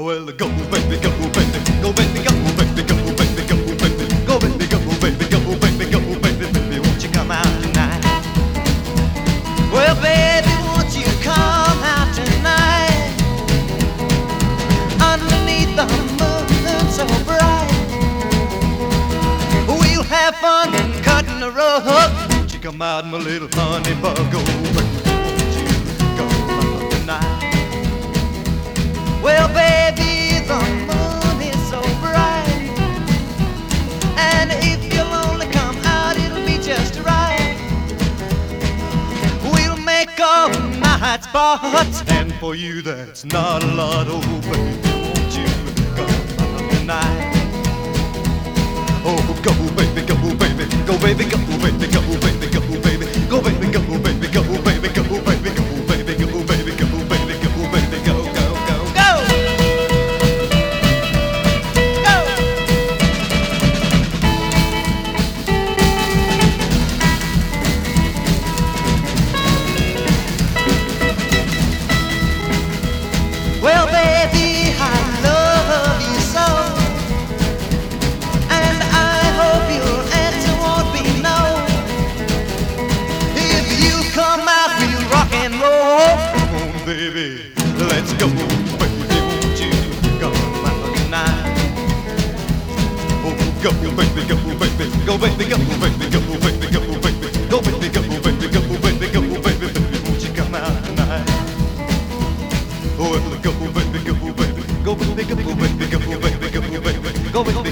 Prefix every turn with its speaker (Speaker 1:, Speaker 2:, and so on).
Speaker 1: Well, go baby, go baby, go baby, go baby, go baby, go baby, go baby, go baby, go baby, go baby, baby, won't you come out tonight? Well, baby, won't you come out tonight? Underneath the moon so bright, we'll have fun cutting the rug. Won't you come out, my little honey bug? Oh, baby, won't you come out tonight? Well, baby, the moon is so bright, and if you'll only come out, it'll be just right. We'll make all night spots, and for you that's not a lot. Oh, baby, won't you come out tonight? Oh, go baby, go baby, go baby, go baby, go baby, go baby, go baby, go baby, go baby, go baby, go baby, go baby, go baby, go baby, go, go, go. Well, baby, I love you so, and I hope your answer won't be no. If you come out, we'll rock and roll. Come on, baby, let's go. Baby, won't you come out tonight? Oh, go, baby, go, baby, go, baby, go, baby, go, baby, go, baby, go, baby, go, baby, go, baby, go, baby, baby, won't you come out tonight? Oh, go baby, go baby, go baby, go baby, go baby, go baby, go baby,